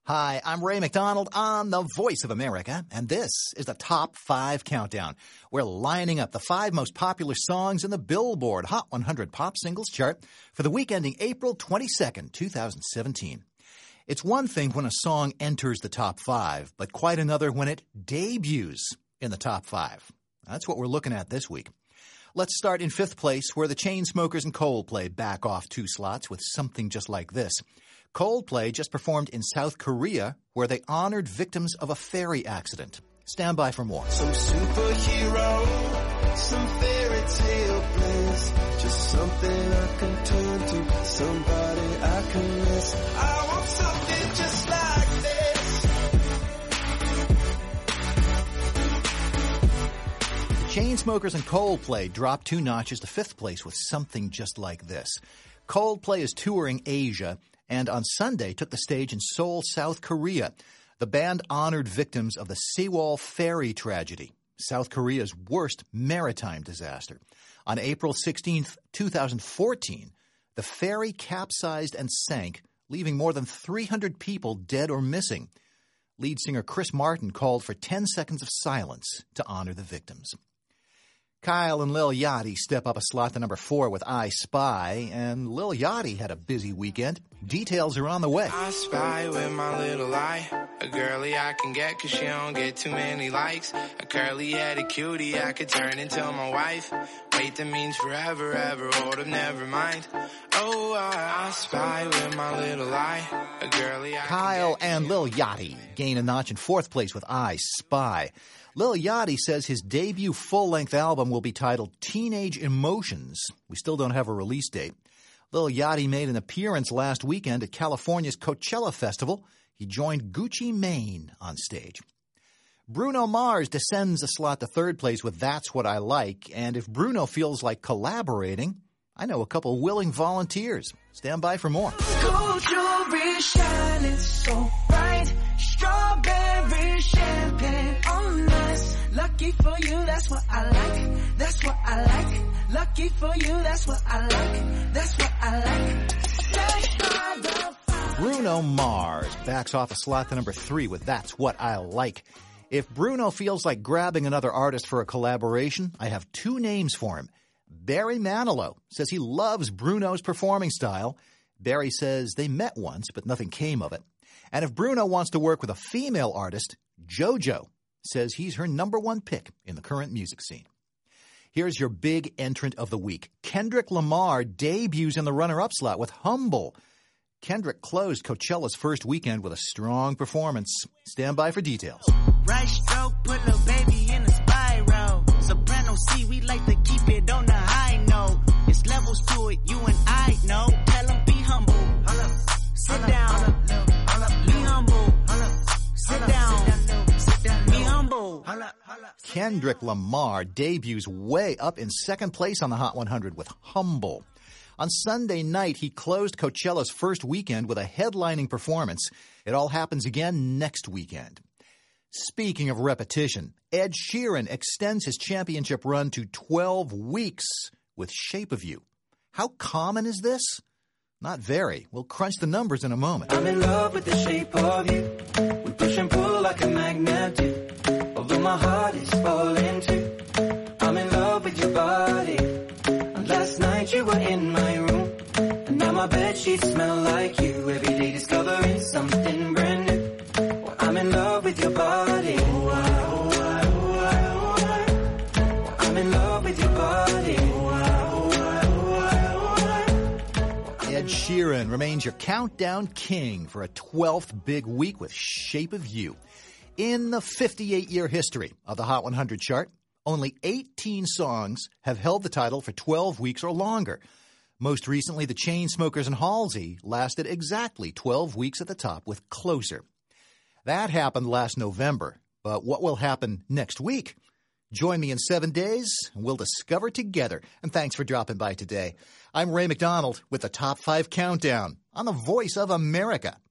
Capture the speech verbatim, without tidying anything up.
Hi, I'm Ray McDonald on the Voice of America, and this is the Top five Countdown. We're lining up the five most popular songs in the Billboard Hot one hundred Pop Singles chart for the week ending April twenty-second, twenty seventeen. It's one thing when a song enters the top five, but quite another when it debuts in the top five. That's what we're looking at this week. Let's start in fifth place, where the Chainsmokers and Coldplay back off two slots with Something Just Like This. Coldplay just performed in South Korea, where they honored victims of a ferry accident. Stand by for more. Some superhero, some fairy tale bliss, just something I can turn to, somebody I can miss. I want something just like this. The Chainsmokers and Coldplay dropped two notches to fifth place with Something Just Like This. Coldplay is touring Asia, and on Sunday took the stage in Seoul, South Korea. The band honored victims of the Sewol ferry tragedy, South Korea's worst maritime disaster. On April sixteenth, twenty fourteen, the ferry capsized and sank, leaving more than three hundred people dead or missing. Lead singer Chris Martin called for ten seconds of silence to honor the victims. Kyle and Lil Yachty step up a slot to number four with I Spy, and Lil Yachty had a busy weekend. Details are on the way. I spy with my little eye, a girly I can get cause she don't get too many likes, a curly-headed cutie I could turn into my wife. Wait, that means forever, ever, hold up, never mind. Oh, I, I spy with my little eye, a girly I Kyle can get and Lil Yachty gain a notch in fourth place with I Spy. Lil Yachty says his debut full-length album will be titled Teenage Emotions. We still don't have a release date. Lil Yachty made an appearance last weekend at California's Coachella Festival. He joined Gucci Mane on stage. Bruno Mars descends a slot to third place with That's What I Like, and if Bruno feels like collaborating, I know a couple willing volunteers. Stand by for more. Gold jewelry shining so bright, strawberry champagne on us. Lucky for you, that's what I like. That's what I like. Lucky for you, that's what I like. That's what I like. Sex by the fire. Bruno Mars backs off a slot to number three with That's What I Like. If Bruno feels like grabbing another artist for a collaboration, I have two names for him. Barry Manilow says he loves Bruno's performing style. Barry says they met once, but nothing came of it. And if Bruno wants to work with a female artist, JoJo says he's her number one pick in the current music scene. Here's your big entrant of the week. Kendrick Lamar debuts in the runner-up slot with Humble. Kendrick closed Coachella's first weekend with a strong performance. Stand by for details. Right stroke, put little baby in a spiral. Soprano C, we like to keep it on the high note. It's levels to it, you and I know. Tell them be humble. Sit down. Be humble. Sit down. Be humble. Kendrick Lamar debuts way up in second place on the Hot one hundred with Humble. On Sunday night, he closed Coachella's first weekend with a headlining performance. It all happens again next weekend. Speaking of repetition, Ed Sheeran extends his championship run to twelve weeks with Shape of You. How common is this? Not very. We'll crunch the numbers in a moment. I'm in love with the shape of you. We push and pull like a magnet do. Although my heart is falling too. I'm in love with your body. And last night you were in my room. And now my bedsheets smell like you. Every day discovering something brand new. Well, I'm in love with your body. Oh, I, oh, I, oh, I, oh, I. Well, I'm in love with your body. Oh, I, oh, I, oh, I, oh, I. Ed Sheeran remains your countdown king for a twelfth big week with Shape of You. In the fifty-eight-year history of the Hot one hundred chart, only eighteen songs have held the title for twelve weeks or longer. Most recently, the Chainsmokers and Halsey lasted exactly twelve weeks at the top with Closer. That happened last November, but what will happen next week? Join me in seven days, and we'll discover together. And thanks for dropping by today. I'm Ray McDonald with the Top five Countdown on the Voice of America.